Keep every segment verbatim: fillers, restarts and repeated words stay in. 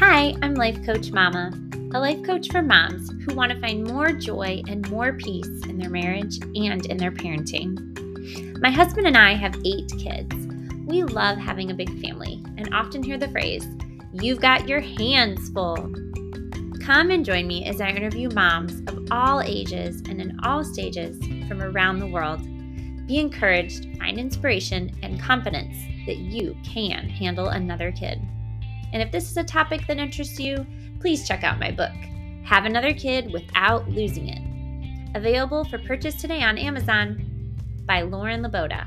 Hi, I'm Life Coach Mama, a life coach for moms who want to find more joy and more peace in their marriage and in their parenting. My husband and I have eight kids. We love having a big family and often hear the phrase, "You've got your hands full." Come and join me as I interview moms of all ages and in all stages from around the world. Be encouraged, find inspiration, and confidence that you can handle another kid. And if this is a topic that interests you, please check out my book, Have Another Kid Without Losing It. Available for purchase today on Amazon by Lauren Laboda.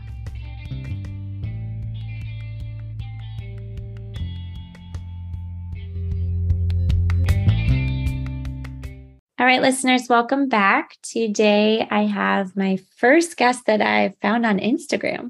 All right, listeners, welcome back. Today I have my first guest that I found on Instagram.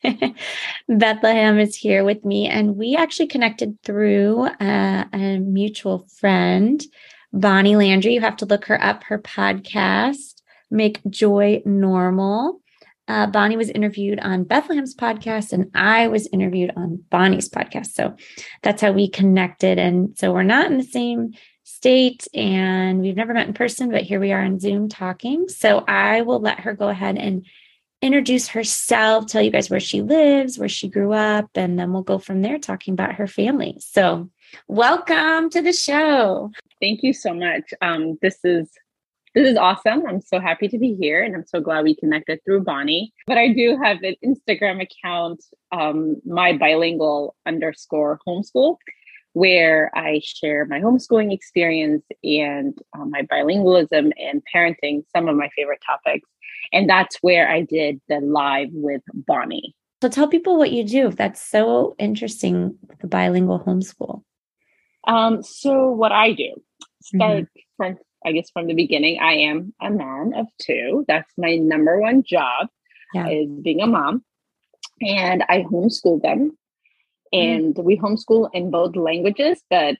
Bethlehem is here with me, and we actually connected through uh, a mutual friend, Bonnie Landry. You have to look her up. Her podcast, Make Joy Normal. Uh, Bonnie was interviewed on Bethlehem's podcast, and I was interviewed on Bonnie's podcast. So that's how we connected. And so we're not in the same state, and we've never met in person, but here we are on Zoom talking. So I will let her go ahead and introduce herself, tell you guys where she lives, where she grew up, and then we'll go from there talking about her family. So welcome to the show. Thank you so much. Um, this is this is awesome. I'm so happy to be here, and I'm so glad we connected through Bonnie. But I do have an Instagram account, um, my bilingual underscore homeschool, where I share my homeschooling experience and uh, my bilingualism and parenting, some of my favorite topics. And that's where I did the live with Bonnie. So tell people what you do. That's so interesting, the bilingual homeschool. Um, so what I do, start Mm-hmm. from, I guess, from the beginning. I am a mom of two. That's my number one job, Yeah. is being a mom. And I homeschool them. And mm. we homeschool in both languages, but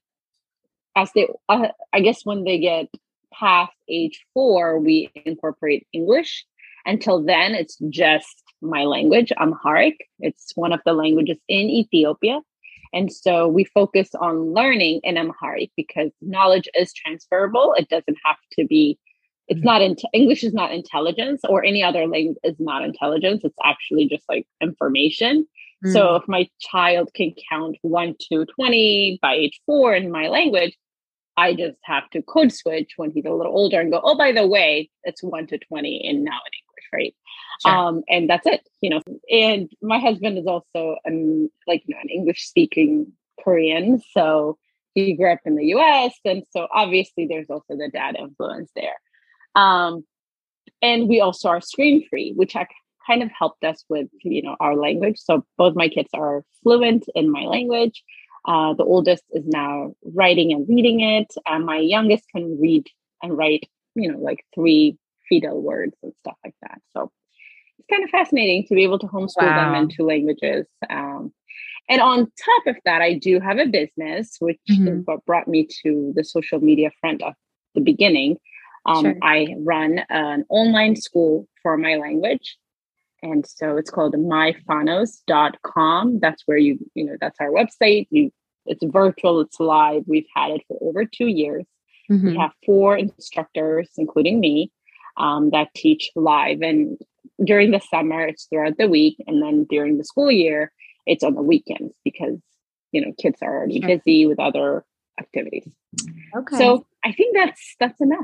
as they, uh, I guess when they get past age four, we incorporate English. Until then, it's just my language, Amharic. It's one of the languages in Ethiopia. And so we focus on learning in Amharic because knowledge is transferable. It doesn't have to be, it's mm-hmm. not, in, English is not intelligence, or any other language is not intelligence. It's actually just like information. Mm-hmm. So if my child can count one to twenty by age four in my language, I just have to code switch when he's a little older and go, oh, by the way, it's one to twenty and now in English, right? Sure. Um, and that's it, you know. And my husband is also um, like you know, an English speaking Korean. So he grew up in the U S. And so obviously there's also the dad influence there. Um, and we also are screen free, which I kind of helped us with, you know, our language. So both my kids are fluent in my language. Uh, the oldest is now writing and reading it. And my youngest can read and write, you know, like three fetal words and stuff like that. So it's kind of fascinating to be able to homeschool wow. them in two languages. Um, and on top of that, I do have a business, which mm-hmm. is what brought me to the social media front of the beginning. Um, sure. I run an online school for my language. And so it's called my phanos dot com. That's where you, you know, that's our website. You, it's virtual, it's live. We've had it for over two years. Mm-hmm. We have four instructors, including me, um, that teach live. And during the summer, it's throughout the week. And then during the school year, it's on the weekends because, you know, kids are already sure. busy with other activities. Okay. So I think that's, that's enough.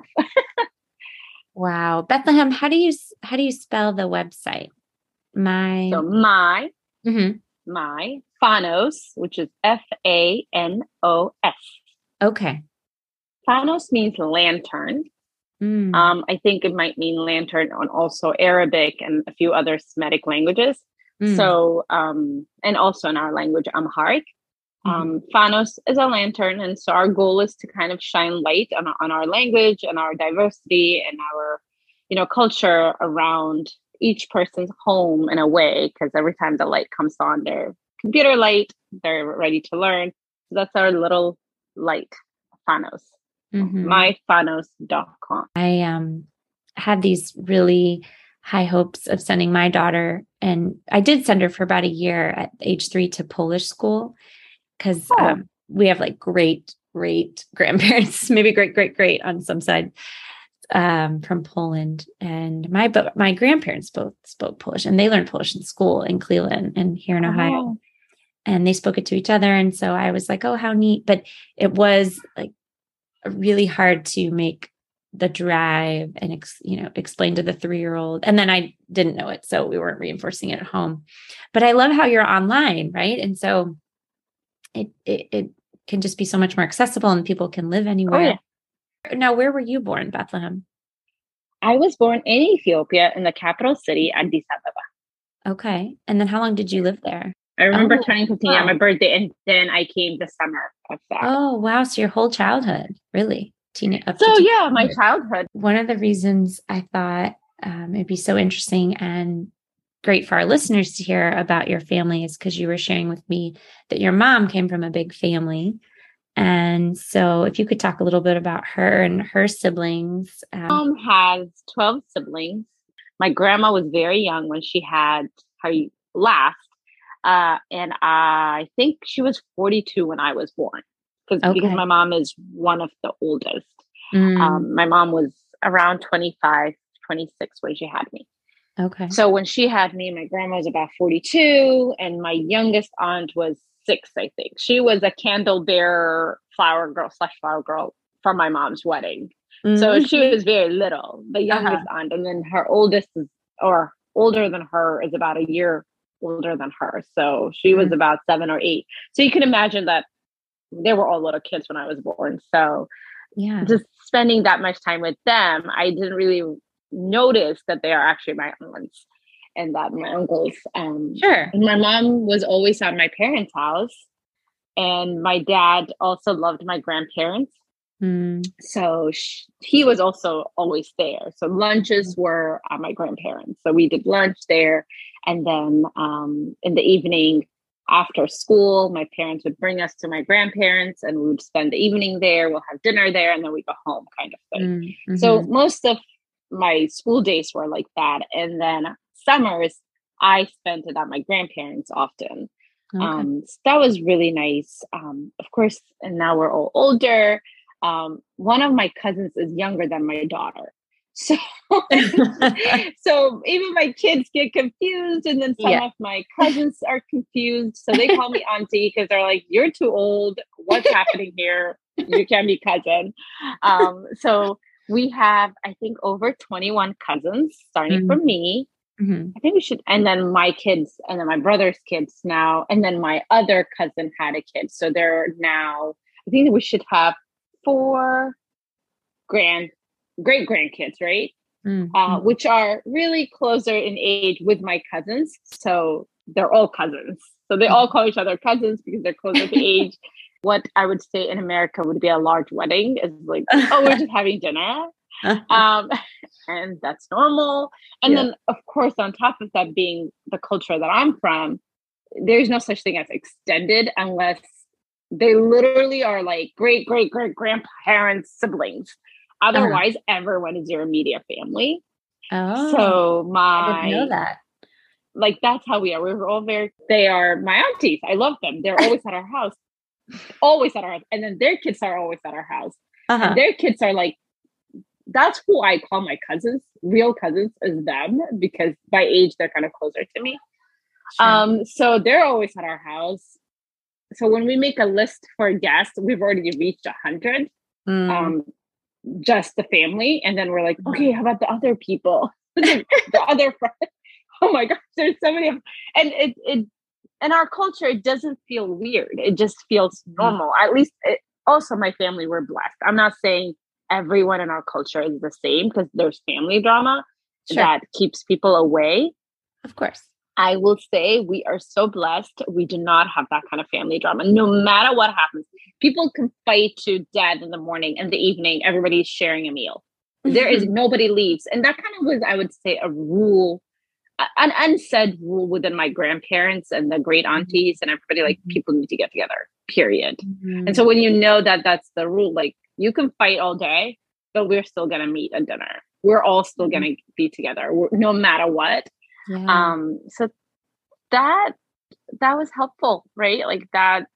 Wow. Bethlehem, how do you, how do you spell the website? My so my mm-hmm. my Phanos, which is F A N O S. Okay. Phanos means lantern. Mm. Um, I think it might mean lantern on also Arabic and a few other Semitic languages. Mm. So um, and also in our language, Amharic. Mm-hmm. Um, Phanos is a lantern, and so our goal is to kind of shine light on on our language and our diversity and our, you know, culture around each person's home in a way, because every time the light comes on, their computer light, they're ready to learn. So that's our little light, Phanos. Mm-hmm. my phanos dot com. I um had these really high hopes of sending my daughter, and I did send her for about a year at age three to Polish school because oh. um, we have like great great grandparents, maybe great, great, great on some side, um, from Poland. And my, but my grandparents both spoke Polish, and they learned Polish in school in Cleveland and here in Ohio. Oh. And they spoke it to each other. And so I was like, oh, how neat. But it was like really hard to make the drive and, ex, you know, explain to the three-year-old. And then I didn't know it, so we weren't reinforcing it at home. But I love how you're online, right? And so it, it, it can just be so much more accessible, and people can live anywhere. Oh, yeah. Now, where were you born, Bethlehem? I was born in Ethiopia, in the capital city, Addis Ababa. Okay. And then how long did you live there? I remember oh, turning fifteen wow. on my birthday, and then I came the summer of that. Oh, wow. So your whole childhood, really? Teen- up so to yeah, my childhood. One of the reasons I thought um, it'd be so interesting and great for our listeners to hear about your family is because you were sharing with me that your mom came from a big family. And so if you could talk a little bit about her and her siblings. Um, mom has twelve siblings. My grandma was very young when she had her last. Uh, and I think she was forty-two when I was born, because okay. because my mom is one of the oldest. Mm. Um, my mom was around twenty-five, twenty-six when she had me. Okay. So when she had me, my grandma was about forty-two, and my youngest aunt was six, I think. She was a candle bearer, flower girl slash flower girl for my mom's wedding. Mm. So she was very little, the youngest uh-huh. aunt, and then her oldest is, or older than her, is about a year older than her. So she was mm. about seven or eight. So you can imagine that they were all little kids when I was born. So yeah, just spending that much time with them, I didn't really notice that they are actually my aunts and that my uncles. Um, sure. And my mom was always at my parents' house, and my dad also loved my grandparents. Mm. So she, he was also always there. So lunches were at my grandparents. So we did lunch there. And then um, in the evening after school, my parents would bring us to my grandparents, and we would spend the evening there. We'll have dinner there, and then we go home, kind of thing. Mm-hmm. So most of my school days were like that. And then summers, I spent it at my grandparents often. Okay. Um, so that was really nice. Um, of course, and now we're all older. Um, one of my cousins is younger than my daughter. So, so even my kids get confused, and then some yeah. of my cousins are confused. So they call me auntie because they're like, "You're too old. What's happening here? You can't be cousin." Um, so we have, I think, over twenty-one cousins, starting mm-hmm. from me. Mm-hmm. I think we should, and then my kids, and then my brother's kids now, and then my other cousin had a kid. So they're now, I think that we should have four grand, great grandkids, right? Mm-hmm. Uh, which are really closer in age with my cousins. So they're all cousins. So they all call each other cousins because they're closer to age. What I would say in America would be a large wedding is like, oh, we're just having dinner. Um, and that's normal. And yeah. then, of course, on top of that being the culture that I'm from, there's no such thing as extended unless they literally are like great, great, great grandparents, siblings. Otherwise, uh-huh. everyone is your immediate family. Oh, so my, I didn't know that. Like, that's how we are. We're all very, they are my aunties. I love them. They're always at our house, always at our house. And then their kids are always at our house. Uh-huh. And their kids are like, that's who I call my cousins, real cousins, is them, because by age, they're kind of closer to me. Sure. Um, so they're always at our house. So when we make a list for guests, we've already reached a hundred, mm. um, just the family. And then we're like, okay, how about the other people? the other friends? Oh my gosh, there's so many. And it, it, in our culture, it doesn't feel weird. It just feels normal. Mm. At least it, also my family, we're blessed. I'm not saying everyone in our culture is the same, because there's family drama sure. that keeps people away. Of course. I will say we are so blessed. We do not have that kind of family drama. No matter what happens, people can fight to death in the morning, and the evening, everybody's sharing a meal. There is nobody leaves. And that kind of was, I would say, a rule, an unsaid rule within my grandparents and the great aunties and everybody, like, mm-hmm. people need to get together, period. Mm-hmm. And so when you know that that's the rule, like, you can fight all day, but we're still going to meet at dinner. We're all still mm-hmm. going to be together, no matter what. Yeah. Um, so that, that was helpful, right? Like that,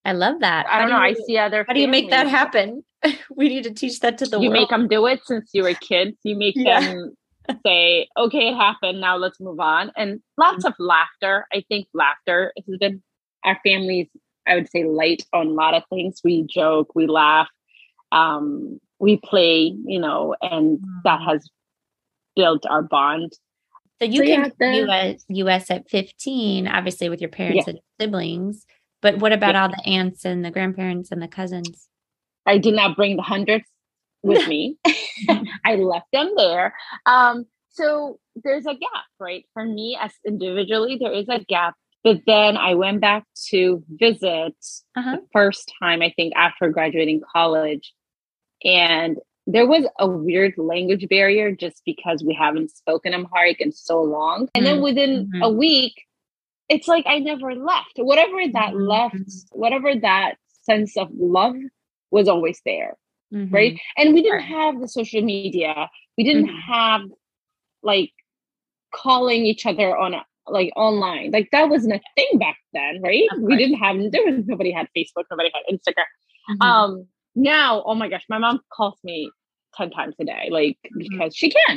I love that. I How don't do know. I you, see other how do you make that families. happen? We need to teach that to the You world. make them do it since you were kids. You make Yeah. them say, okay, it happened. Now let's move on. And lots of laughter. I think laughter has been our family's, I would say, light on a lot of things. We joke, we laugh, um, we play, you know, and that has built our bond. So you So, came yeah, to the the, U S, U S at fifteen, obviously with your parents yeah, and siblings. But what about yeah. all the aunts and the grandparents and the cousins? I did not bring the hundreds with me. I left them there. Um, so there's a gap, right? For me, as individually, there is a gap. But then I went back to visit Uh-huh. the first time, I think, after graduating college. And there was a weird language barrier just because we haven't spoken Amharic in so long. And then within Mm-hmm. a week, it's like I never left. Whatever that Mm-hmm. left, whatever that sense of love was always there. Mm-hmm. Right. And we didn't Right. have the social media. We didn't Mm-hmm. have like calling each other on a, like online. Like that wasn't a thing back then, right? Of We course. didn't have there was nobody had Facebook, nobody had Instagram. Mm-hmm. Um now, oh my gosh, my mom calls me ten times a day, like Mm-hmm. because she can.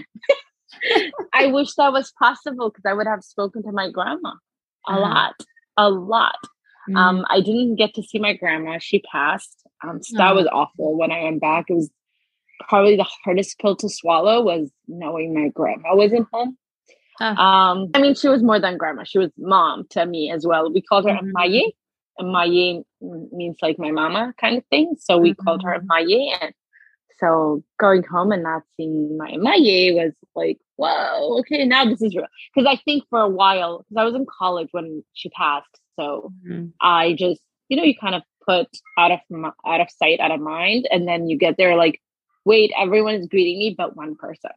I wish that was possible because I would have spoken to my grandma a Uh-huh. lot, a lot. Mm-hmm. Um, I didn't get to see my grandma. She passed. Um, so that Oh. was awful. When I went back, it was probably the hardest pill to swallow was knowing my grandma wasn't home. Oh. Um, I mean, she was more than grandma. She was mom to me as well. We called her Mhm. Maye. And Maye means like my mama kind of thing. So we called her Mhm. Maye. And so going home and not seeing my Maye was like, whoa, okay, now this is real. Because I think for a while, because I was in college when she passed. So Mhm. I just, you know, you kind of put out of mi- out of sight, out of mind. And then you get there like, wait, everyone is greeting me but one person.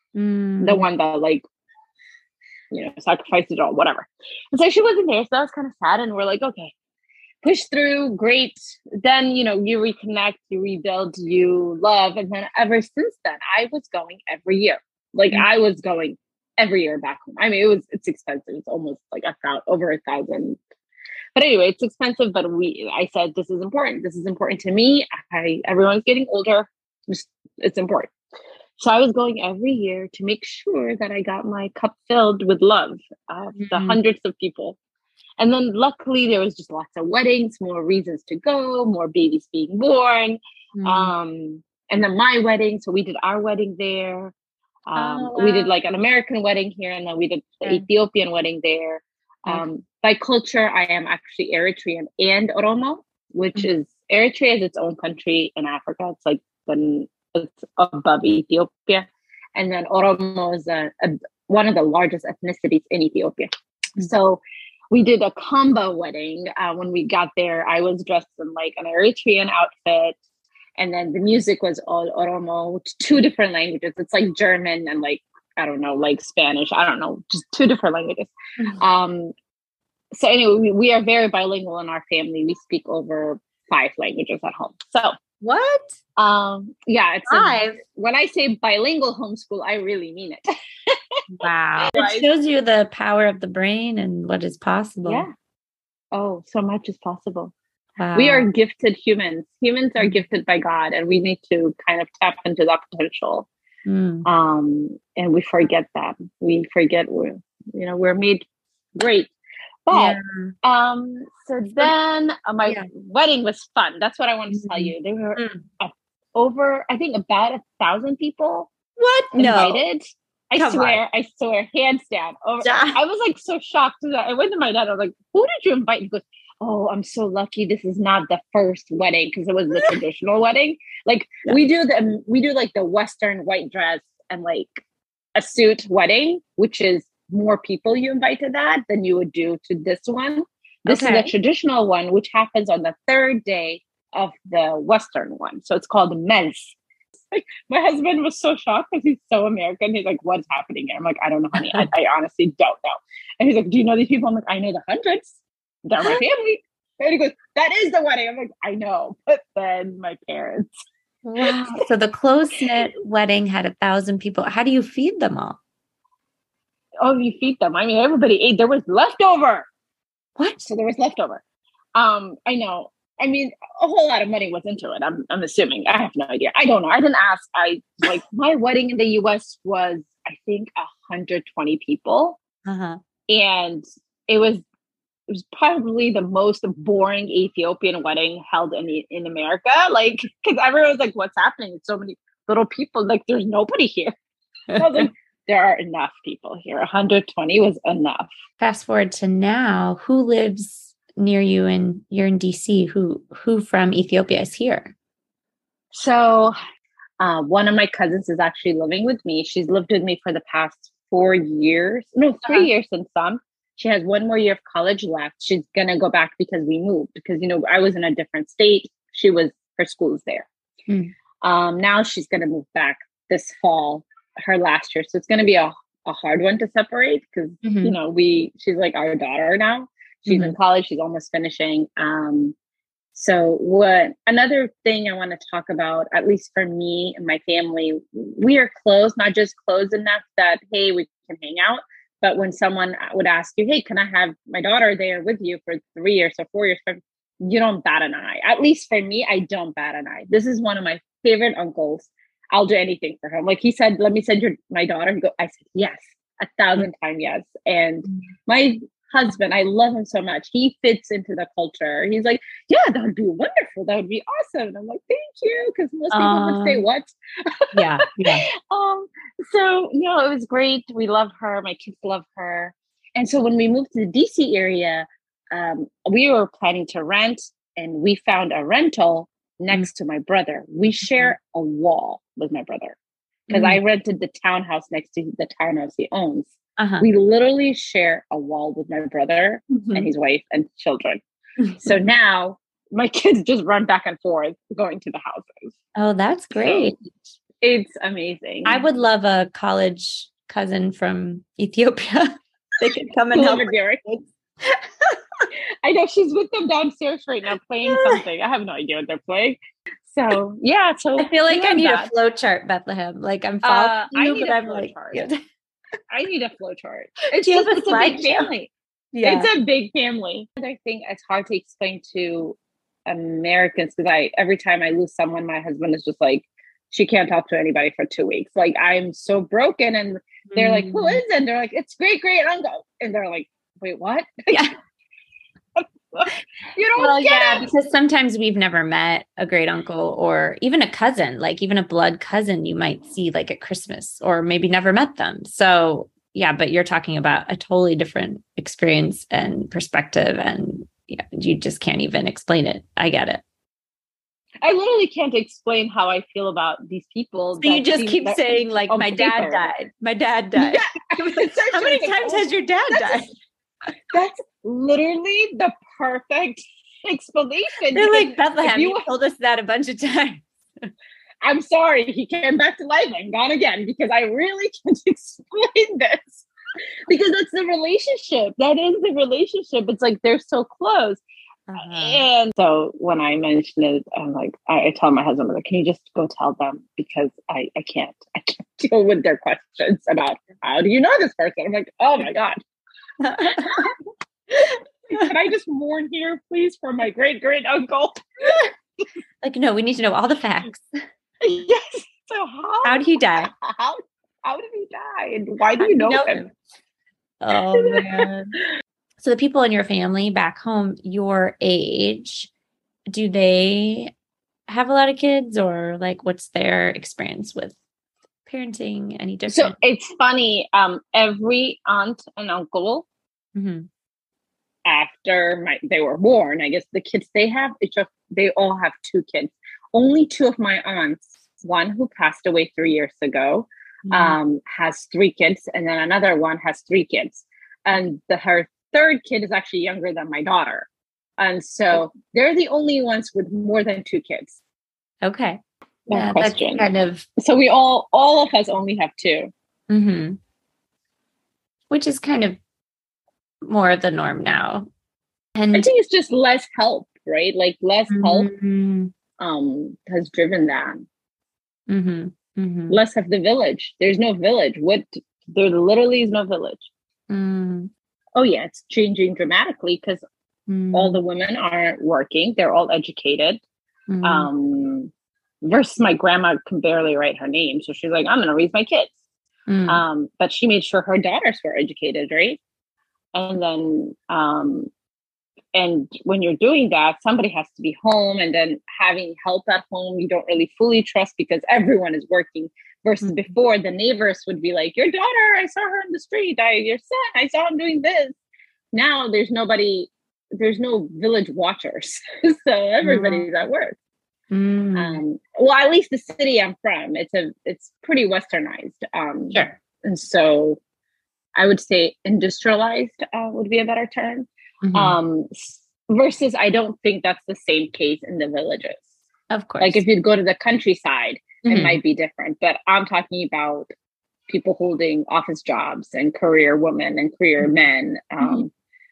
Mm. The one that like, you know, sacrificed it all, whatever. And so she wasn't there. So that was kind of sad. And we're like, okay, push through, great. Then, you know, you reconnect, you rebuild, you love. And then ever since then, I was going every year. Like Mhm. I was going every year back home. I mean, it was, it's expensive. It's almost like a thousand, over a thousand. But anyway, it's expensive, but we, I said, this is important. This is important to me. I, everyone's getting older. Just, it's important. So I was going every year to make sure that I got my cup filled with love of the Mhm. hundreds of people. And then luckily there was just lots of weddings, more reasons to go, more babies being born. Mhm. Um, and then my wedding. So we did our wedding there. Um, Oh, we did wow. like an American wedding here, and then we did the Okay. Ethiopian wedding there. Okay. Um, by culture, I am actually Eritrean and Oromo, which Mhm. is Eritrea is its own country in Africa. It's like the it's above Ethiopia, and then Oromo is a, a, one of the largest ethnicities in Ethiopia. Mhm. So we did a combo wedding. Uh, when we got there, I was dressed in like an Eritrean outfit, and then the music was all Oromo, two different languages. It's like German and like I don't know, like Spanish. I don't know, just two different languages. Mhm. Um, so anyway, we, we are very bilingual in our family. We speak over five languages at home. So What? um, yeah, it's a, Five? when I say bilingual homeschool, I really mean it. Wow. Right. It shows you the power of the brain and what is possible. Yeah. Oh, so much is possible. Wow. We are gifted humans. Humans are Mhm. gifted by God, and we need to kind of tap into that potential. Mm. Um, and we forget that. We forget we're, you know, we're made great. But Yeah. um, so then uh, my Yeah. wedding was fun. That's what I wanted to tell Mhm. you. There were Mm. uh, over, I think, about a thousand people What? No. invited. I Come swear, I swear, hands down. Over, on. I was like so shocked. That I went to my dad. I was like, "Who did you invite?" He goes, "Oh, I'm so lucky. This is not the first wedding because it was the traditional wedding. Like Yeah. we do the we do like the Western white dress and like a suit wedding, which is more people you invite to that than you would do to this one. This is Okay. a traditional one, which happens on the third day of the Western one. So it's called Mez. Like, my husband was so shocked because he's so American. He's like, "What's happening here?" I'm like, "I don't know, honey. I, I honestly don't know." And he's like, "Do you know these people?" I'm like, "I know the hundreds. They're my family." And he goes, "That is the wedding." I'm like, "I know." But then my parents. Wow. So the close-knit wedding had a thousand people. How do you feed them all? Oh, you feed them. I mean, everybody ate. There was leftover. What? So there was leftover. Um, I know. I mean, a whole lot of money was into it. I'm, I'm assuming. I have no idea. I don't know. I didn't ask. I like my wedding in the U S was, I think, one hundred twenty people, Uh-huh. and it was it was probably the most boring Ethiopian wedding held in in America. Like, because everyone was like, "What's happening? It's so many little people. Like, there's nobody here." I was like, "There are enough people here. one hundred twenty was enough." Fast forward to now, who lives near you, and you're in D C? Who who from Ethiopia is here? So, uh, one of my cousins is actually living with me. She's lived with me for the past four years. No, three Uh-huh. years and some. She has one more year of college left. She's gonna go back because we moved. Because you know, I was in a different state. She was her school is there. Mm. Um, now she's gonna move back this fall, her last year. So it's gonna be a, a hard one to separate because Mm-hmm. you know we she's like our daughter now. She's Mm-hmm. in college. She's almost finishing. Um, so what another thing I want to talk about, at least for me and my family, we are close, not just close enough that, hey, we can hang out. But when someone would ask you, hey, can I have my daughter there with you for three years or four years? You don't bat an eye. At least for me, I don't bat an eye. This is one of my favorite uncles. I'll do anything for him. Like he said, let me send your my daughter. And go. I said, yes, a thousand times yes. And my husband, I love him so much. He fits into the culture. He's like, yeah, that would be wonderful. That would be awesome. And I'm like, thank you. Because most people Um, would say, what? yeah, yeah. um, so, you know, it was great. We love her. My kids love her. And so when we moved to the D C area, um, we were planning to rent, and we found a rental next mm-hmm. to my brother. We share a wall with my brother because mm-hmm. I rented the townhouse next to the townhouse he owns. Uh-huh. We literally share a wall with my brother mm-hmm. and his wife and children. Mm-hmm. So now my kids just run back and forth going to the houses. Oh, that's great. So it's amazing. I would love a college cousin from Ethiopia. They could come and help. I know she's with them downstairs right now playing something. I have no idea what they're playing. So yeah, so I feel like I need that. a flow chart, Bethlehem. Like I'm following uh, you, I need but a I'm flow like, chart. Yeah. I need a flow chart. It's, just, a, it's a big family. Yeah. It's a big family. I think it's hard to explain to Americans because I every time I lose someone, my husband is just like, she can't talk to anybody for two weeks. Like I'm so broken, and they're mm. like, who is it? And they're like, it's great, great uncle, and they're like, wait, what? Yeah. You don't well, get yeah, it. Because sometimes we've never met a great uncle or even a cousin, like even a blood cousin you might see like at Christmas or maybe never met them. So yeah, but you're talking about a totally different experience and perspective, and yeah, you just can't even explain it. I get it. I literally can't explain how I feel about these people. So you just keep saying like, my paper. dad died. My dad died. Yeah. How many times has your dad that's died? A, that's literally the perfect explanation. They're like, Bethlehem, you, you told us that a bunch of times. I'm sorry, he came back to life and gone again because I really can't explain this. Because that's the relationship. That is the relationship. It's like they're so close. Uh-huh. And so when I mentioned it, I'm like, I, I tell my husband, I'm like, can you just go tell them? Because I, I can't, I can't deal with their questions about how do you know this person? I'm like, oh my God. Can I just mourn here, please, for my great great uncle? Like, no, we need to know all the facts. Yes. So how? How did he die? How? How did he die? And why do you know, know him? him? Oh man. So the people in your family back home, your age, do they have a lot of kids, or like, what's their experience with parenting? Any different? So it's funny. Um, every aunt and uncle. Mm-hmm. After my they were born, I guess the kids they have, it's just, they all have two kids. Only two of my aunts, one who passed away three years ago, mm-hmm. um, has three kids, and then another one has three kids. And the her third kid is actually younger than my daughter. And so they're the only ones with more than two kids. Okay. No yeah, question. That's kind of so we all all of us only have two. Mm-hmm. Which is kind of more of the norm now. And I think it's just less help, right? Like less help mm-hmm. um has driven that. Mm-hmm. Mm-hmm. Less of the village. There's no village. What there literally is no village. Mm. Oh yeah, it's changing dramatically because All Mm. the women aren't working. They're all educated. Mm. Um, versus my grandma can barely write her name. So she's like, I'm going to raise my kids. Mm. Um, but she made sure her daughters were educated, right? And then, um, and when you're doing that, somebody has to be home, and then having help at home, you don't really fully trust because everyone is working. Versus Mm. before, the neighbors would be like, your daughter, I saw her in the street. I, your son, I saw him doing this. Now there's nobody, there's no village watchers. So everybody's at work. Mm. Um, well, at least the city I'm from, it's a, it's pretty westernized. Um, Sure. and so I would say industrialized uh, would be a better term. Mhm. Um, versus, I don't think that's the same case in the villages. Of course. Like if you'd go to the countryside, Mhm. it might be different. But I'm talking about people holding office jobs and career women and career men. Um,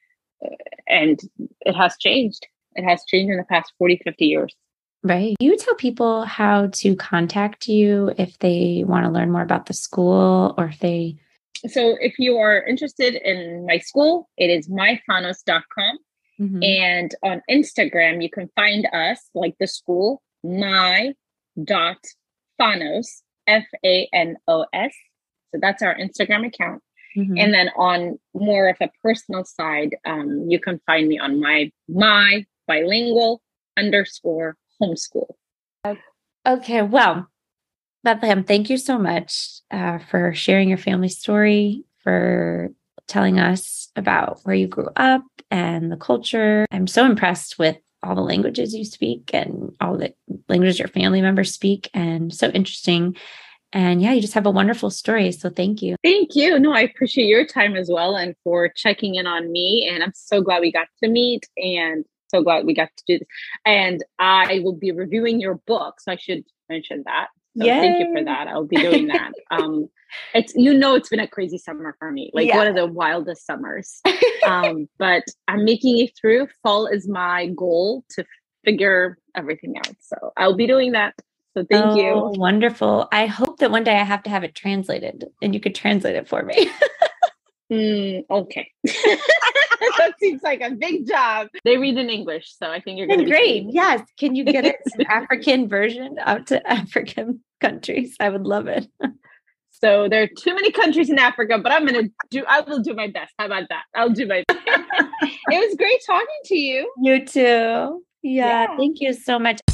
and it has changed. It has changed in the past forty, fifty years. Right. You tell people how to contact you if they want to learn more about the school, or if they... So if you are interested in my school, it is my fanos dot com. Mhm. And on Instagram, you can find us, like the school, my dot fanos, F A N O S. So that's our Instagram account. Mhm. And then on more of a personal side, um, you can find me on my my bilingual underscore homeschool. Okay. Well, Bethlehem, thank you so much uh, for sharing your family story, for telling us about where you grew up and the culture. I'm so impressed with all the languages you speak and all the languages your family members speak, and so interesting. And yeah, you just have a wonderful story. So thank you. Thank you. No, I appreciate your time as well, and for checking in on me. And I'm so glad we got to meet, and so glad we got to do this. And I will be reviewing your book, so I should mention that. So Yay. Thank you for that. I'll be doing that. Um, it's, you know, it's been a crazy summer for me, like Yeah. one of the wildest summers. um, but I'm making it through. Fall is my goal to figure everything out. So I'll be doing that. So thank oh, you. Wonderful. I hope that one day I have to have it translated and you could translate it for me. Mm, okay. That seems like a big job. They read in English, so I think you're going to be great. fine. Yes. Can you get it an African version out to African countries? I would love it. So there are too many countries in Africa, but I'm going to do, I will do my best. How about that? I'll do my best. It was great talking to you. You too. Yeah, Yeah. Thank you so much.